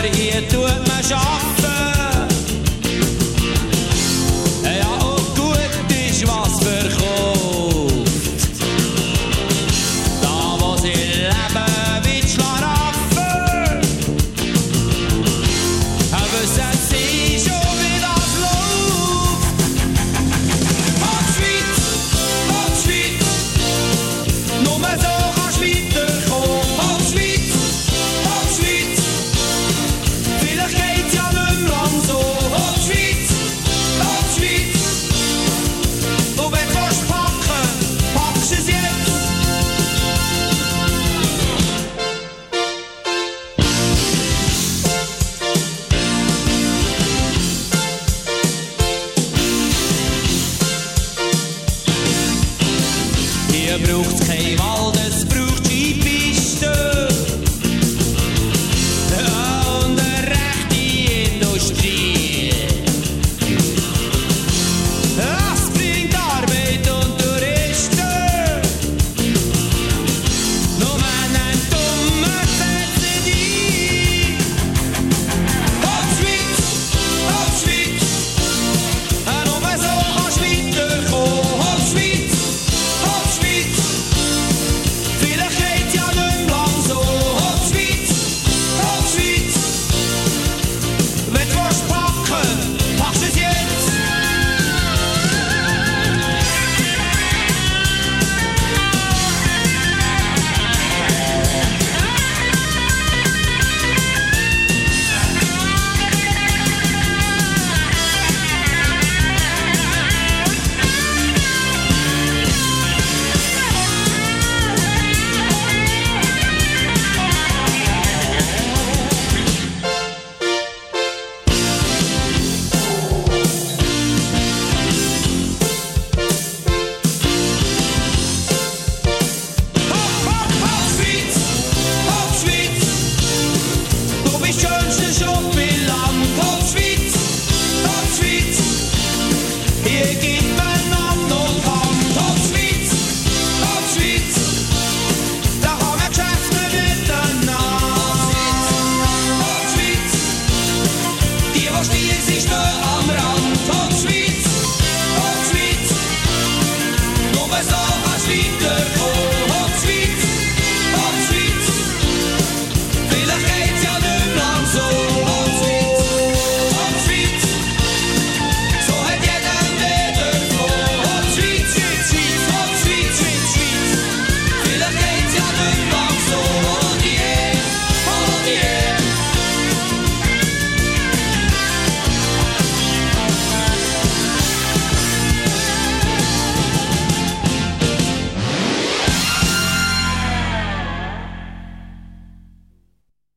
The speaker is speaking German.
hier tut man schaffen. Ja, und gut ist was verkauft. Da wo sie leben wie Schlaraffen, wissen sie schon, wie das läuft. Hopp Schweiz, nur so kannst du weiterkommen. Hopp Schweiz, vielleicht geht's ja nicht mehr lang so. Hopp Schweiz, und wenn du willst packen, packst es jetzt. Hier braucht's kein Wald, es braucht Skipisten. Ja, und eine rechte Industrie. Das bringt Arbeit und Touristen. Nur einen dummen setzen die. Hopp Schweiz, nur so kannst du weiterkommen. Hopp Schweiz, vielleicht geht's ja nicht mehr lang so. Hopp Schweiz, wenn du willst packen, packst es jetzt. Hopp Schweiz, du bist schönste Schub im Land. Hopp Schweiz, hier gibt man Hand und Hand. Hopp Schweiz, da kann man Geschäfte miteinander. Hopp Schweiz, die stier sind, stehen am Rand. Hopp Schweiz, nur so kannst du weiterkommen. Hopp Schweiz, vielleicht geht's ja nicht mehr lang so. Hopp Schweiz, so hat jeder wieder vor. Hopp Schweiz, vielleicht geht's ja nicht mehr